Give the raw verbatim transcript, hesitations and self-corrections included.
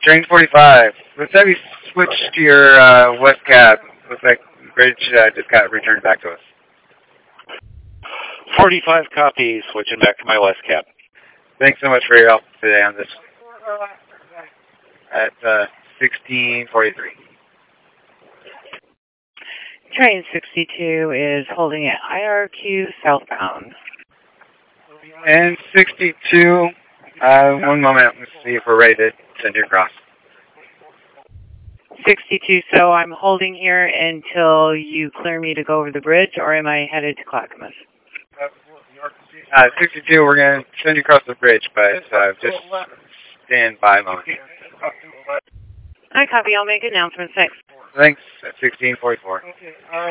Train forty-five. Let's have you switch to your uh, west cab. Looks like the bridge uh, just got returned back to us. forty-five copies, switching back to my west cab. Thanks so much for your help today on this. At uh, sixteen forty-three. Train sixty-two is holding at I R Q southbound. And sixty-two, uh, one moment, let's see if we're ready to send you across. sixty-two, so I'm holding here until you clear me to go over the bridge, or am I headed to Clackamas? Uh, sixty-two, we're going to send you across the bridge, but uh, just stand by a moment. I copy, I'll make announcements, thanks. Thanks, at sixteen forty-four.